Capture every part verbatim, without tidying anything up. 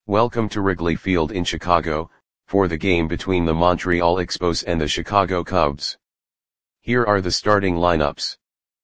Welcome to Wrigley Field in Chicago, for the game between the Montreal Expos and the Chicago Cubs. Here are the starting lineups.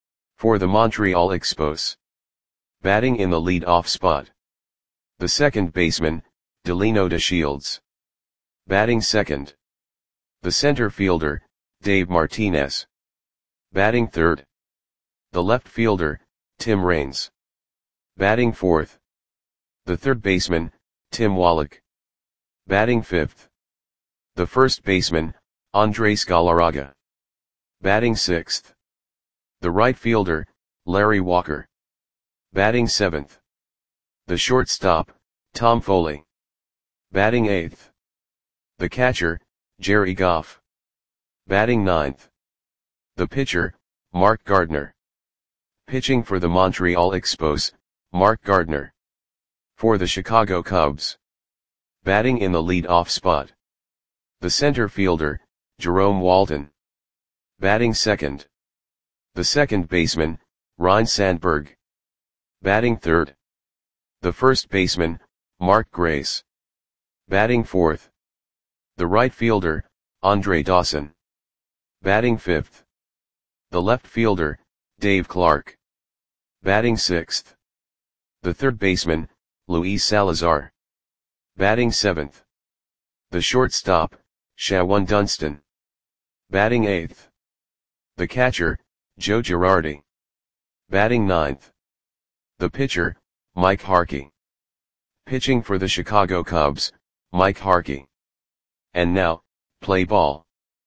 For the Montreal Expos. Batting in the lead-off spot. The second baseman, Delino DeShields. Batting second. The center fielder, Dave Martinez. Batting third. The left fielder, Tim Raines. Batting fourth. The third baseman, Tim Wallach. Batting fifth. The first baseman, Andres Galarraga. Batting sixth. The right fielder, Larry Walker. Batting seventh. The shortstop, Tom Foley. Batting eighth. The catcher, Jerry Goff. Batting ninth. The pitcher, Mark Gardner. Pitching for the Montreal Expos, Mark Gardner. For the Chicago Cubs. Batting in the lead-off spot. The center fielder, Jerome Walton. Batting second. The second baseman, Ryne Sandberg. Batting third. The first baseman, Mark Grace. Batting fourth. The right fielder, Andre Dawson. Batting fifth. The left fielder, Dave Clark. Batting sixth. The third baseman, Luis Salazar. Batting seventh. The shortstop, Shawon Dunston. Batting eighth. The catcher, Joe Girardi. Batting ninth. The pitcher, Mike Harkey. Pitching for the Chicago Cubs, Mike Harkey. And now, play ball.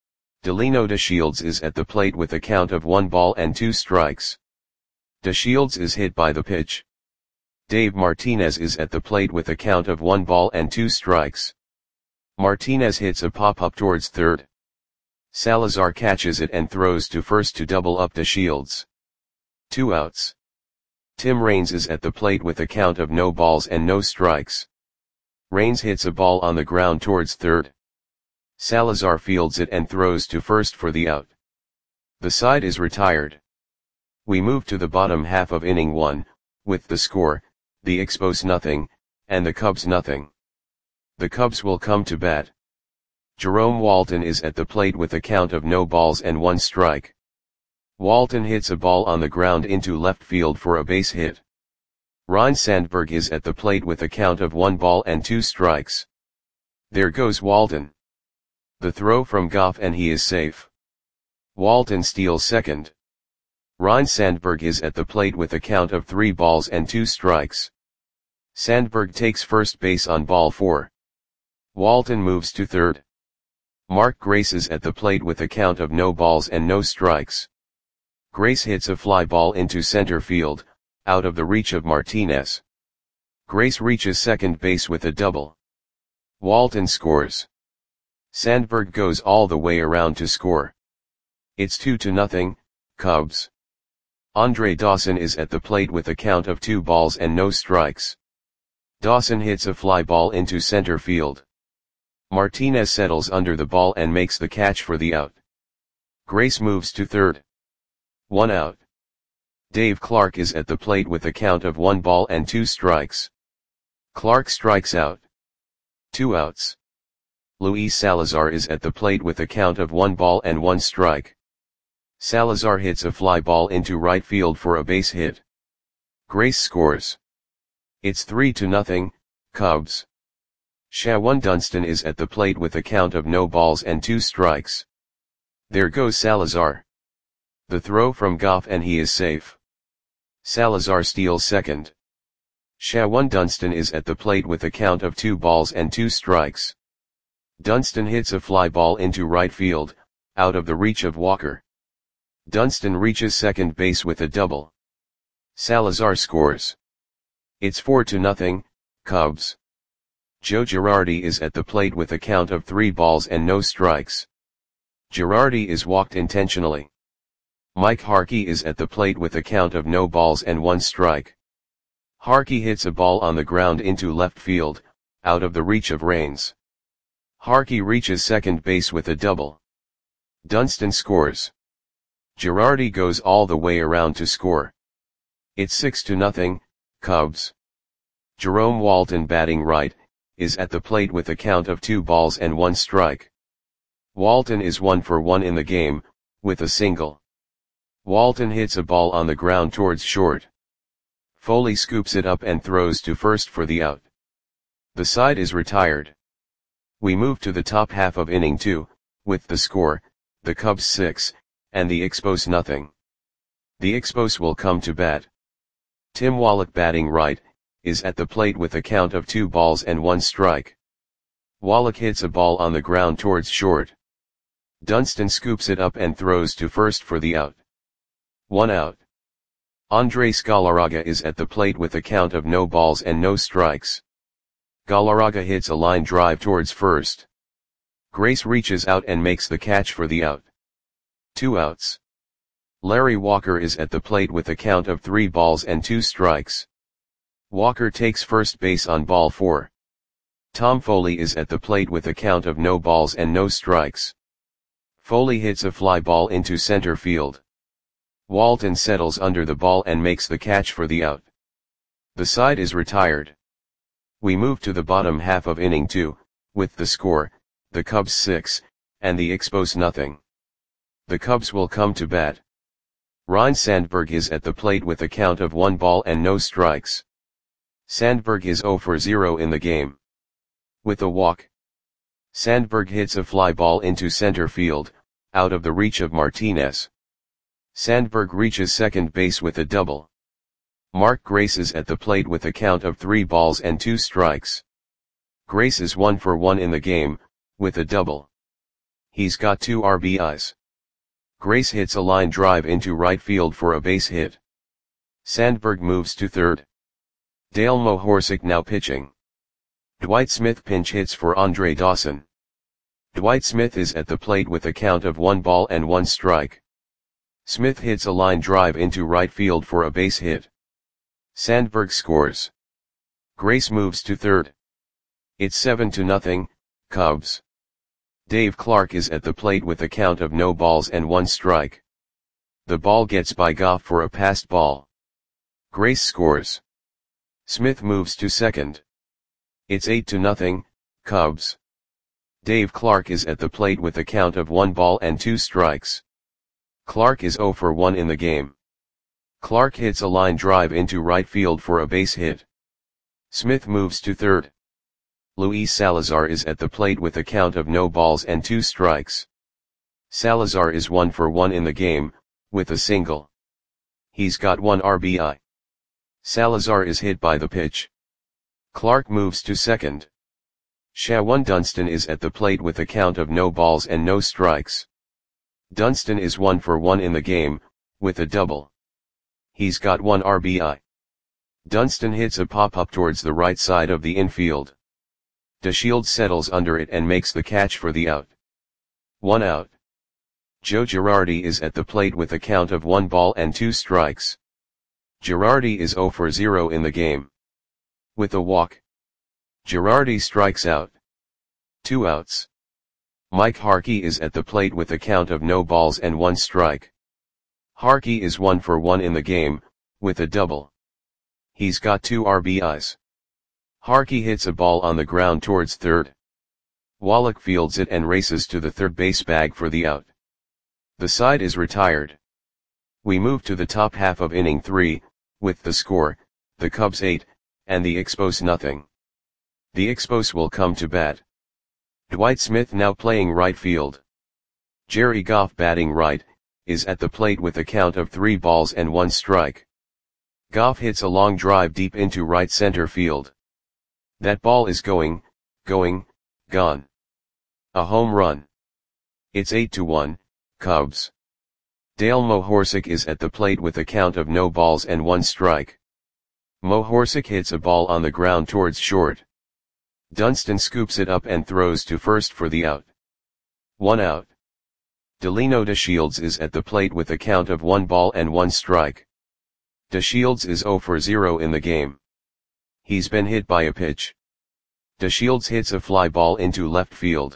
Delino DeShields is at the plate with a count of one ball and two strikes. DeShields is hit by the pitch. Dave Martinez is at the plate with a count of one ball and two strikes. Martinez hits a pop-up towards third. Salazar catches it and throws to first to double up DeShields. Two outs. Tim Raines is at the plate with a count of no balls and no strikes. Raines hits a ball on the ground towards third. Salazar fields it and throws to first for the out. The side is retired. We move to the bottom half of inning one, with the score, the Expos nothing, and the Cubs nothing. The Cubs will come to bat. Jerome Walton is at the plate with a count of no balls and one strike. Walton hits a ball on the ground into left field for a base hit. Ryne Sandberg is at the plate with a count of one ball and two strikes. There goes Walton. The throw from Goff and he is safe. Walton steals second. Ryne Sandberg is at the plate with a count of three balls and two strikes. Sandberg takes first base on ball four. Walton moves to third. Mark Grace is at the plate with a count of no balls and no strikes. Grace hits a fly ball into center field, out of the reach of Martinez. Grace reaches second base with a double. Walton scores. Sandberg goes all the way around to score. It's two to nothing, Cubs. Andre Dawson is at the plate with a count of two balls and no strikes. Dawson hits a fly ball into center field. Martinez settles under the ball and makes the catch for the out. Grace moves to third. One out. Dave Clark is at the plate with a count of one ball and two strikes. Clark strikes out. Two outs. Luis Salazar is at the plate with a count of one ball and one strike. Salazar hits a fly ball into right field for a base hit. Grace scores. It's three to nothing, Cubs. Shawon Dunston is at the plate with a count of no balls and two strikes. There goes Salazar. The throw from Goff and he is safe. Salazar steals second. Shawon Dunston is at the plate with a count of two balls and two strikes. Dunston hits a fly ball into right field, out of the reach of Walker. Dunston reaches second base with a double. Salazar scores. It's four to nothing, Cubs. Joe Girardi is at the plate with a count of three balls and no strikes. Girardi is walked intentionally. Mike Harkey is at the plate with a count of no balls and one strike. Harkey hits a ball on the ground into left field, out of the reach of Raines. Harkey reaches second base with a double. Dunston scores. Girardi goes all the way around to score. It's six to nothing, Cubs. Jerome Walton batting right, is at the plate with a count of two balls and one strike. Walton is one for one in the game, with a single. Walton hits a ball on the ground towards short. Foley scoops it up and throws to first for the out. The side is retired. We move to the top half of inning two, with the score, the Cubs six, and the Expos nothing. The Expos will come to bat. Tim Wallach, batting right, is at the plate with a count of two balls and one strike. Wallach hits a ball on the ground towards short. Dunston scoops it up and throws to first for the out. One out. Andres Galarraga is at the plate with a count of no balls and no strikes. Galarraga hits a line drive towards first. Grace reaches out and makes the catch for the out. Two outs. Larry Walker is at the plate with a count of three balls and two strikes. Walker takes first base on ball four. Tom Foley is at the plate with a count of no balls and no strikes. Foley hits a fly ball into center field. Walton settles under the ball and makes the catch for the out. The side is retired. We move to the bottom half of inning two, with the score, the Cubs six, and the Expos nothing. The Cubs will come to bat. Ryne Sandberg is at the plate with a count of one ball and no strikes. Sandberg is zero for zero in the game. With a walk, Sandberg hits a fly ball into center field, out of the reach of Martinez. Sandberg reaches second base with a double. Mark Grace is at the plate with a count of three balls and two strikes. Grace is one for one in the game, with a double. He's got two R B Is. Grace hits a line drive into right field for a base hit. Sandberg moves to third. Dale Mohorsic now pitching. Dwight Smith pinch hits for Andre Dawson. Dwight Smith is at the plate with a count of one ball and one strike. Smith hits a line drive into right field for a base hit. Sandberg scores. Grace moves to third. It's seven to nothing, Cubs. Dave Clark is at the plate with a count of no balls and one strike. The ball gets by Goff for a passed ball. Grace scores. Smith moves to second. It's eight to nothing, Cubs. Dave Clark is at the plate with a count of one ball and two strikes. Clark is zero for one in the game. Clark hits a line drive into right field for a base hit. Smith moves to third. Luis Salazar is at the plate with a count of no balls and two strikes. Salazar is one for one in the game, with a single. He's got one R B I. Salazar is hit by the pitch. Clark moves to second. Shawan Dunston is at the plate with a count of no balls and no strikes. Dunston is one for one in the game, with a double. He's got one R B I. Dunston hits a pop-up towards the right side of the infield. DeShields settles under it and makes the catch for the out. One out. Joe Girardi is at the plate with a count of one ball and two strikes. Girardi is zero for zero in the game. With a walk, Girardi strikes out. Two outs. Mike Harkey is at the plate with a count of no balls and one strike. Harkey is one for one in the game, with a double. He's got two R B Is. Harkey hits a ball on the ground towards third. Wallach fields it and races to the third base bag for the out. The side is retired. We move to the top half of inning three, with the score, the Cubs eight, and the Expos nothing. The Expos will come to bat. Dwight Smith now playing right field. Jerry Goff, batting right, is at the plate with a count of three balls and one strike. Goff hits a long drive deep into right center field. That ball is going, going, gone. A home run. It's eight to one, Cubs. Dale Mohorsic is at the plate with a count of no balls and one strike. Mohorsic hits a ball on the ground towards short. Dunston scoops it up and throws to first for the out. One out. Delino DeShields is at the plate with a count of one ball and one strike. DeShields is zero for zero in the game. He's been hit by a pitch. DeShields hits a fly ball into left field.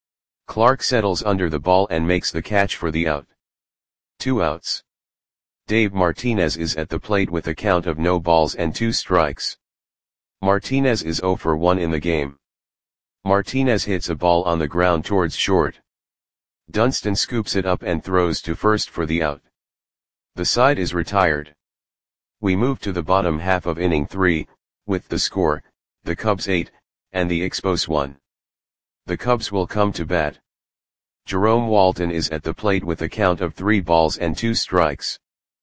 Clark settles under the ball and makes the catch for the out. Two outs. Dave Martinez is at the plate with a count of no balls and two strikes. Martinez is zero for one in the game. Martinez hits a ball on the ground towards short. Dunston scoops it up and throws to first for the out. The side is retired. We move to the bottom half of inning three, with the score, the Cubs eight, and the Expos one. The Cubs will come to bat. Jerome Walton is at the plate with a count of three balls and two strikes.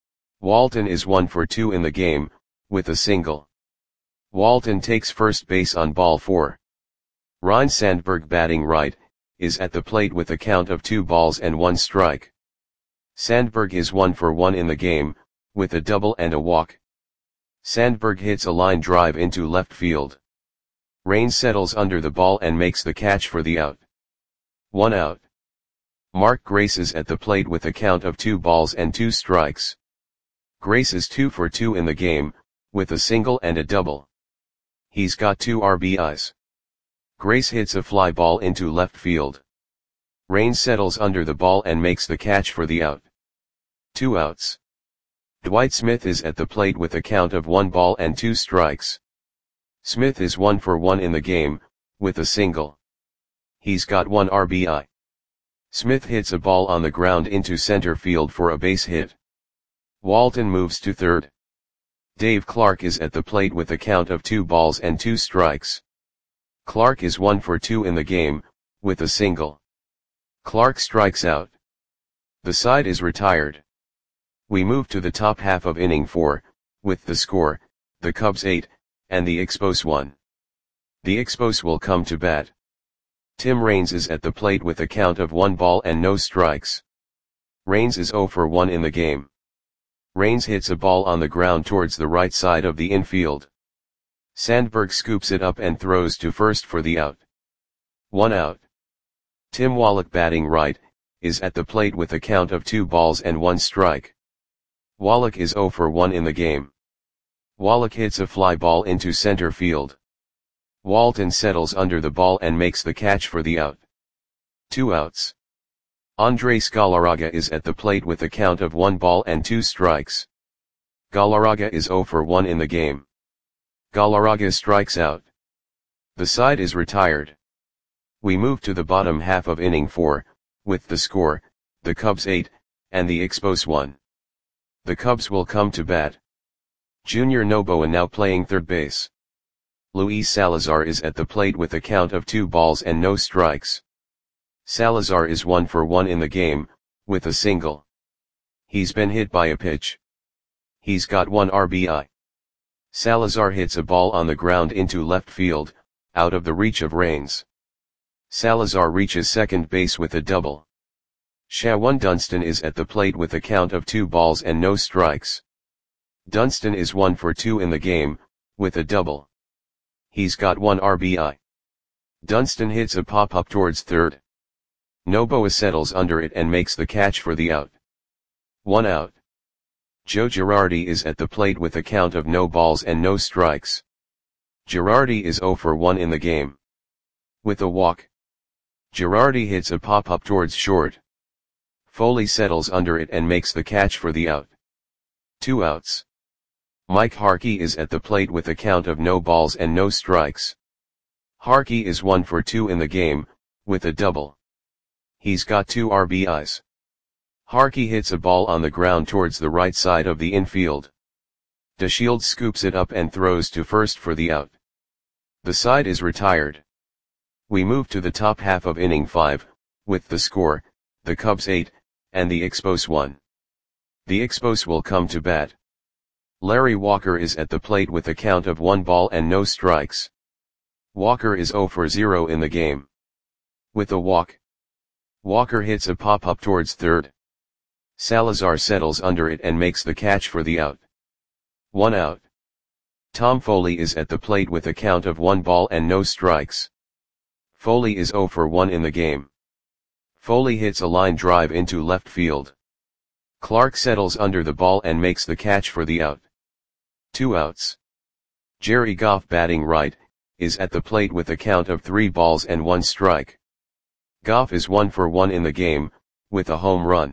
Walton is one for two in the game, with a single. Walton takes first base on ball four. Ryne Sandberg, batting right, is at the plate with a count of two balls and one strike. Sandberg is one for one in the game, with a double and a walk. Sandberg hits a line drive into left field. Raines settles under the ball and makes the catch for the out. One out. Mark Grace is at the plate with a count of two balls and two strikes. Grace is two for two in the game, with a single and a double. He's got two R B Is. Grace hits a fly ball into left field. Raines settles under the ball and makes the catch for the out. Two outs. Dwight Smith is at the plate with a count of one ball and two strikes. Smith is one for one in the game, with a single. He's got one R B I. Smith hits a ball on the ground into center field for a base hit. Walton moves to third. Dave Clark is at the plate with a count of two balls and two strikes. Clark is one for two in the game, with a single. Clark strikes out. The side is retired. We move to the top half of inning four, with the score, the Cubs eight, and the Expos one. The Expos will come to bat. Tim Raines is at the plate with a count of one ball and no strikes. Raines is zero for one in the game. Raines hits a ball on the ground towards the right side of the infield. Sandberg scoops it up and throws to first for the out. One out. Tim Wallach, batting right, is at the plate with a count of two balls and one strike. Wallach is zero for one in the game. Wallach hits a fly ball into center field. Walton settles under the ball and makes the catch for the out. Two outs. Andres Galarraga is at the plate with a count of one ball and two strikes. Galarraga is zero for one in the game. Galarraga strikes out. The side is retired. We move to the bottom half of inning four, with the score, the Cubs eight, and the Expos one. The Cubs will come to bat. Junior Noboa now playing third base. Luis Salazar is at the plate with a count of two balls and no strikes. Salazar is one for one in the game, with a single. He's been hit by a pitch. He's got one R B I. Salazar hits a ball on the ground into left field, out of the reach of Raines. Salazar reaches second base with a double. Shawan Dunston is at the plate with a count of two balls and no strikes. Dunston is one for two in the game, with a double. He's got one R B I. Dunston hits a pop-up towards third. Noboa settles under it and makes the catch for the out. One out. Joe Girardi is at the plate with a count of no balls and no strikes. Girardi is zero for one in the game. With a walk. Girardi hits a pop-up towards short. Foley settles under it and makes the catch for the out. Two outs. Mike Harkey is at the plate with a count of no balls and no strikes. Harkey is one for two in the game, with a double. He's got two R B Is. Harkey hits a ball on the ground towards the right side of the infield. DeShields scoops it up and throws to first for the out. The side is retired. We move to the top half of inning five, with the score, the Cubs eight, and the Expos one. The Expos will come to bat. Larry Walker is at the plate with a count of one ball and no strikes. Walker is zero for zero in the game. With a walk. Walker hits a pop-up towards third. Salazar settles under it and makes the catch for the out. One out. Tom Foley is at the plate with a count of one ball and no strikes. Foley is zero for one in the game. Foley hits a line drive into left field. Clark settles under the ball and makes the catch for the out. Two outs. Jerry Goff, batting right, is at the plate with a count of three balls and one strike. Goff is one for one in the game, with a home run.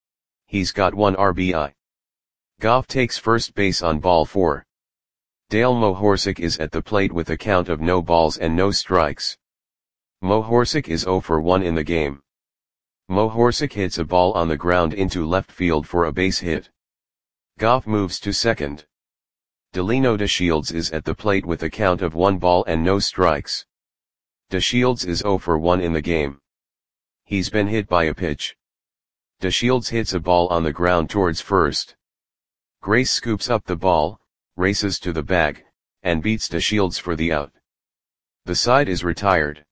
He's got one R B I. Goff takes first base on ball four. Dale Mohorsic is at the plate with a count of no balls and no strikes. Mo Horsick is zero for one in the game. Mo Horsick hits a ball on the ground into left field for a base hit. Goff moves to second. Delino DeShields is at the plate with a count of one ball and no strikes. DeShields is zero for one in the game. He's been hit by a pitch. DeShields hits a ball on the ground towards first. Grace scoops up the ball, races to the bag, and beats DeShields for the out. The side is retired.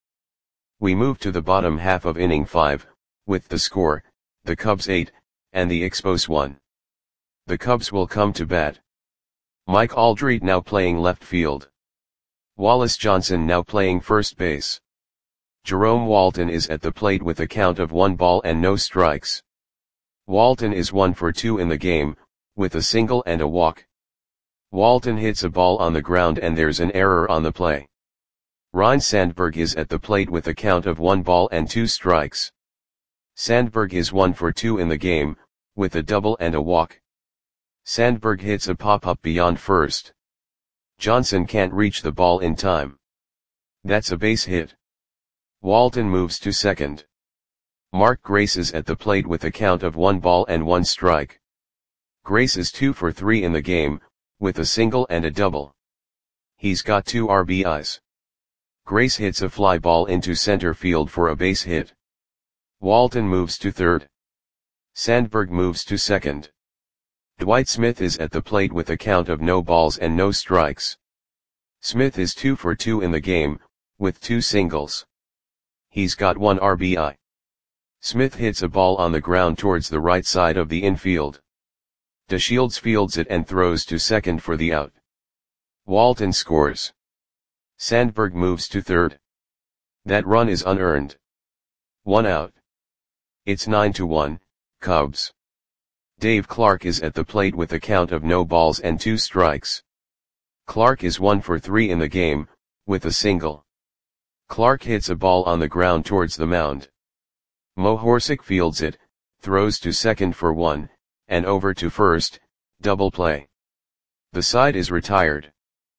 We move to the bottom half of inning five, with the score, the Cubs eight, and the Expos one. The Cubs will come to bat. Mike Aldrete now playing left field. Wallace Johnson now playing first base. Jerome Walton is at the plate with a count of one ball and no strikes. Walton is one for two in the game, with a single and a walk. Walton hits a ball on the ground and there's an error on the play. Ryne Sandberg is at the plate with a count of one ball and two strikes. Sandberg is one for two in the game, with a double and a walk. Sandberg hits a pop-up beyond first. Johnson can't reach the ball in time. That's a base hit. Walton moves to second. Mark Grace is at the plate with a count of one ball and one strike. Grace is two for three in the game, with a single and a double. He's got two R B Is. Grace hits a fly ball into center field for a base hit. Walton moves to third. Sandberg moves to second. Dwight Smith is at the plate with a count of no balls and no strikes. Smith is two for two in the game, with two singles. He's got one R B I. Smith hits a ball on the ground towards the right side of the infield. DeShields fields it and throws to second for the out. Walton scores. Sandberg moves to third. That run is unearned. One out. It's nine to one, Cubs. Dave Clark is at the plate with a count of no balls and two strikes. Clark is one for three in the game, with a single. Clark hits a ball on the ground towards the mound. Mo Horsick fields it, throws to second for one, and over to first, double play. The side is retired.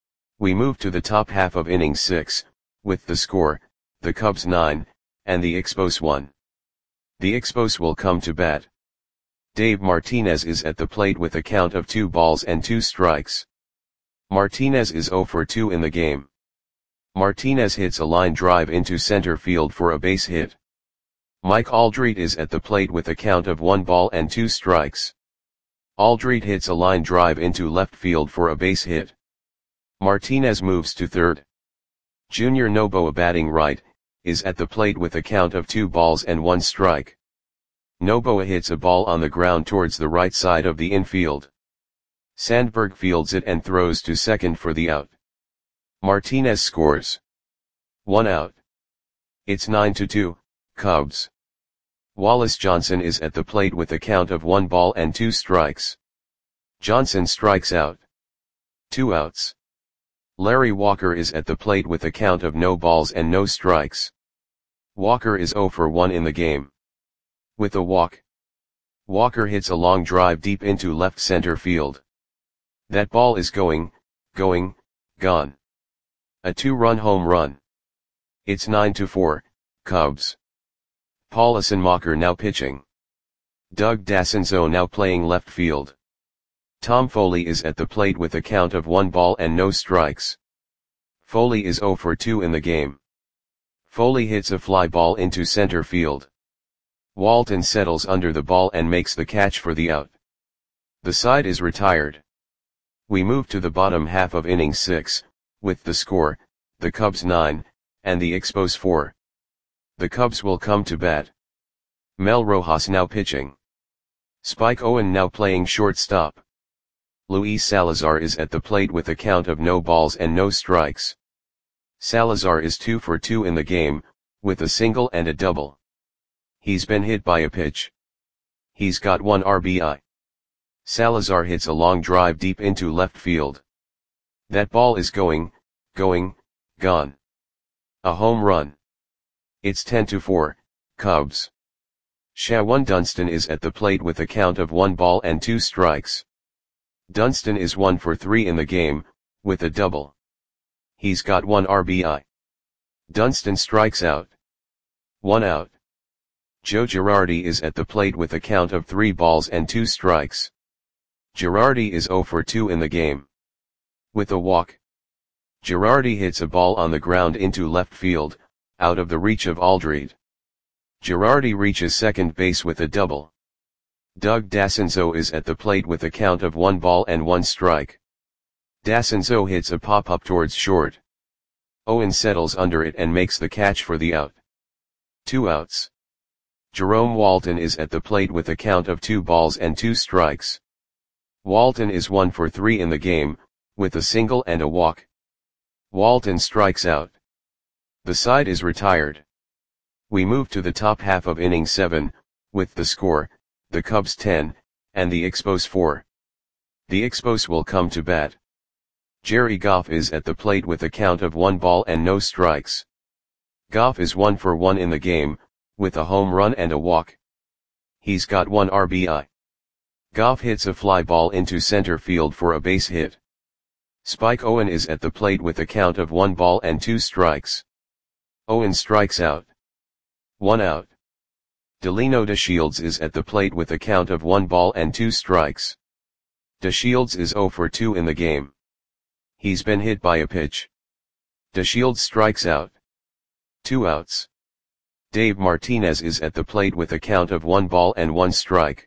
We move to the top half of inning six, with the score, the Cubs nine, and the Expos one. The Expos will come to bat. Dave Martinez is at the plate with a count of two balls and two strikes. Martinez is zero for two in the game. Martinez hits a line drive into center field for a base hit. Mike Aldrete is at the plate with a count of one ball and two strikes. Aldrete hits a line drive into left field for a base hit. Martinez moves to third. Junior Noboa batting right, is at the plate with a count of two balls and one strike. Noboa hits a ball on the ground towards the right side of the infield. Sandberg fields it and throws to second for the out. Martinez scores. One out. It's nine to two, Cubs. Wallace Johnson is at the plate with a count of one ball and two strikes. Johnson strikes out. Two outs. Larry Walker is at the plate with a count of no balls and no strikes. Walker is zero for one in the game. With a walk. Walker hits a long drive deep into left center field. That ball is going, going, gone. A two-run home run. It's nine to four, Cubs. Paul Assenmacher now pitching. Doug Dassenzo now playing left field. Tom Foley is at the plate with a count of one ball and no strikes. Foley is zero for two in the game. Foley hits a fly ball into center field. Walton settles under the ball and makes the catch for the out. The side is retired. We move to the bottom half of inning six, with the score, the Cubs nine, and the Expos four. The Cubs will come to bat. Mel Rojas now pitching. Spike Owen now playing shortstop. Luis Salazar is at the plate with a count of no balls and no strikes. Salazar is two for two in the game, with a single and a double. He's been hit by a pitch. He's got one R B I. Salazar hits a long drive deep into left field. That ball is going, going, gone. A home run. It's ten to four, Cubs. Shawan Dunston is at the plate with a count of one ball and two strikes. Dunston is one for three in the game, with a double. He's got one R B I. Dunston strikes out. one out. Joe Girardi is at the plate with a count of three balls and two strikes. Girardi is zero for two in the game. With a walk, Girardi hits a ball on the ground into left field, out of the reach of Aldred. Girardi reaches second base with a double. Doug Dascenzo is at the plate with a count of one ball and one strike. Dascenzo hits a pop-up towards short. Owen settles under it and makes the catch for the out. Two outs. Jerome Walton is at the plate with a count of two balls and two strikes. Walton is one for three in the game, with a single and a walk. Walton strikes out. The side is retired. We move to the top half of inning seven, with the score, the Cubs ten, and the Expos four. The Expos will come to bat. Jerry Goff is at the plate with a count of one ball and no strikes. Goff is one for one in the game, with a home run and a walk. He's got one R B I. Goff hits a fly ball into center field for a base hit. Spike Owen is at the plate with a count of one ball and two strikes. Owen strikes out. One out. Delino DeShields is at the plate with a count of one ball and two strikes. DeShields is zero for two in the game. He's been hit by a pitch. DeShields strikes out. Two outs. Dave Martinez is at the plate with a count of one ball and one strike.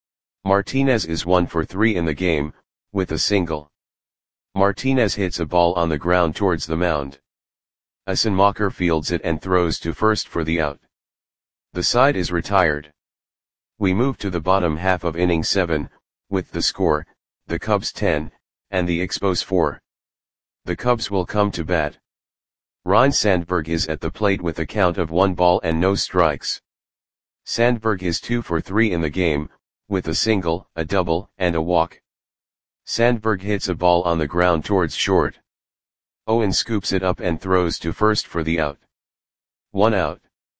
Martinez is one for three in the game, with a single. Martinez hits a ball on the ground towards the mound. Assenmacher fields it and throws to first for the out. The side is retired. We move to the bottom half of inning seven, with the score, the Cubs ten, and the Expos four. The Cubs will come to bat. Ryne Sandberg is at the plate with a count of one ball and no strikes. Sandberg is two for three in the game, with a single, a double, and a walk. Sandberg hits a ball on the ground towards short. Owen scoops it up and throws to first for the out. One out.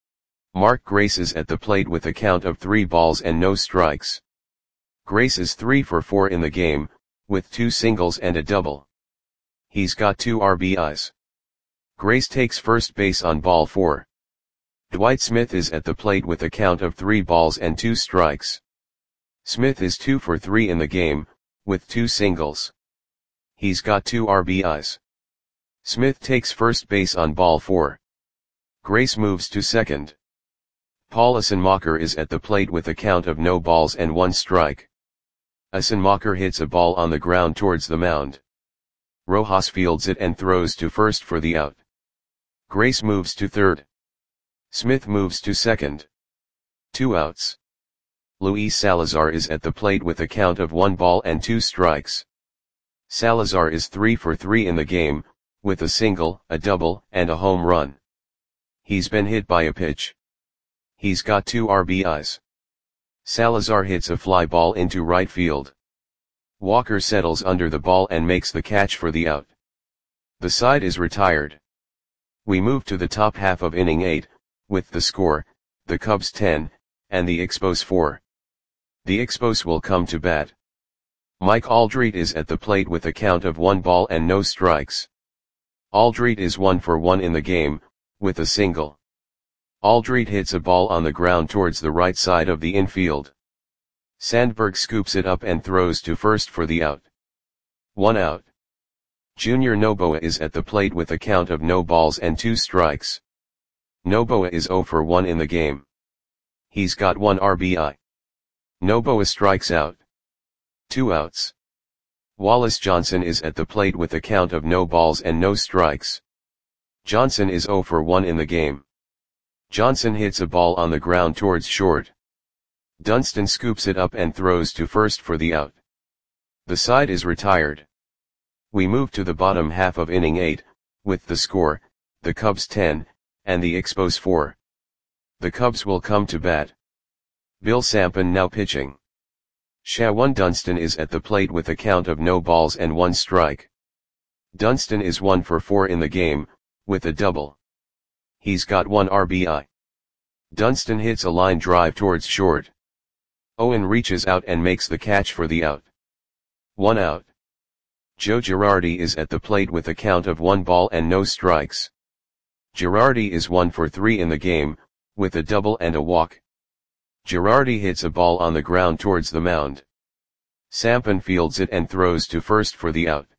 Mark Grace is at the plate with a count of three balls and no strikes. Grace is three for four in the game, with two singles and a double. He's got two R B Is. Grace takes first base on ball four. Dwight Smith is at the plate with a count of three balls and two strikes. Smith is two for three in the game, with two singles. He's got two R B Is. Smith takes first base on ball four. Grace moves to second. Paul Assenmacher is at the plate with a count of no balls and one strike. Assenmacher hits a ball on the ground towards the mound. Rojas fields it and throws to first for the out. Grace moves to third. Smith moves to second. Two outs. Luis Salazar is at the plate with a count of one ball and two strikes. Salazar is three for three in the game, with a single, a double, and a home run. He's been hit by a pitch. He's got two R B Is. Salazar hits a fly ball into right field. Walker settles under the ball and makes the catch for the out. The side is retired. We move to the top half of inning eight, with the score, the Cubs ten, and the Expos four. The Expos will come to bat. Mike Aldred is at the plate with a count of one ball and no strikes. Aldred is one for one in the game, with a single. Aldred hits a ball on the ground towards the right side of the infield. Sandberg scoops it up and throws to first for the out. One out. Junior Noboa is at the plate with a count of no balls and two strikes. Noboa is zero for one in the game. He's got one R B I. Noboa strikes out. Two outs. Wallace Johnson is at the plate with a count of no balls and no strikes. Johnson is zero for one in the game. Johnson hits a ball on the ground towards short. Dunston scoops it up and throws to first for the out. The side is retired. We move to the bottom half of inning eight, with the score, the Cubs ten, and the Expos four. The Cubs will come to bat. Bill Sampson now pitching. Shawan Dunston is at the plate with a count of no balls and one strike. Dunston is one for four in the game, with a double. He's got one R B I. Dunston hits a line drive towards short. Owen reaches out and makes the catch for the out. One out. Joe Girardi is at the plate with a count of one ball and no strikes. Girardi is one for three in the game, with a double and a walk. Girardi hits a ball on the ground towards the mound. Sampen fields it and throws to first for the out.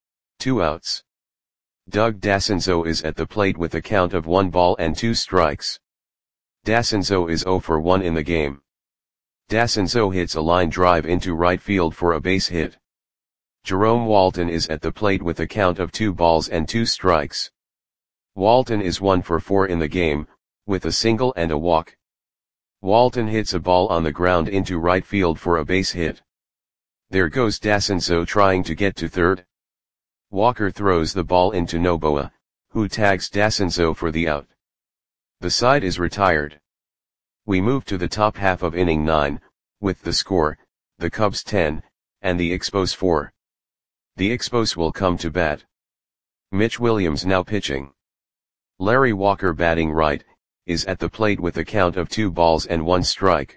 Two outs. Doug Dascenzo is at the plate with a count of one ball and two strikes. Dascenzo is zero for one in the game. Dascenzo hits a line drive into right field for a base hit. Jerome Walton is at the plate with a count of two balls and two strikes. Walton is one for four in the game, with a single and a walk. Walton hits a ball on the ground into right field for a base hit. There goes Dascenzo trying to get to third. Walker throws the ball into Noboa, who tags Dascenzo for the out. The side is retired. We move to the top half of inning nine, with the score, the Cubs ten, and the Expos four. The Expos will come to bat. Mitch Williams now pitching. Larry Walker batting right, is at the plate with a count of two balls and one strike.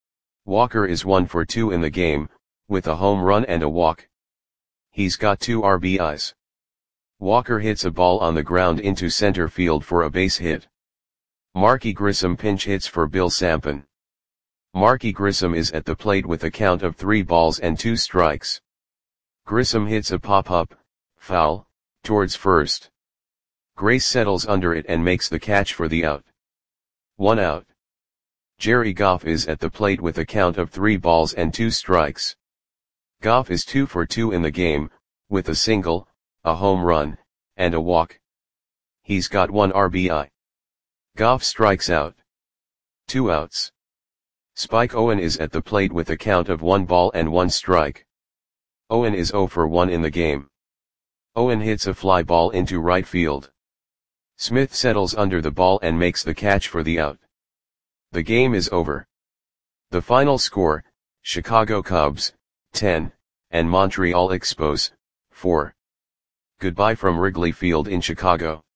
Walker is one for two in the game, with a home run and a walk. He's got two R B Is. Walker hits a ball on the ground into center field for a base hit. Marky Grissom pinch hits for Bill Sampen. Marky Grissom is at the plate with a count of three balls and two strikes. Grissom hits a pop-up, foul, towards first. Grace settles under it and makes the catch for the out. One out. Jerry Goff is at the plate with a count of three balls and two strikes. Goff is two for two in the game, with a single, a home run, and a walk. He's got one R B I. Goff strikes out. Two outs. Spike Owen is at the plate with a count of one ball and one strike. Owen is zero for one in the game. Owen hits a fly ball into right field. Smith settles under the ball and makes the catch for the out. The game is over. The final score, Chicago Cubs, ten, and Montreal Expos, four. Goodbye from Wrigley Field in Chicago.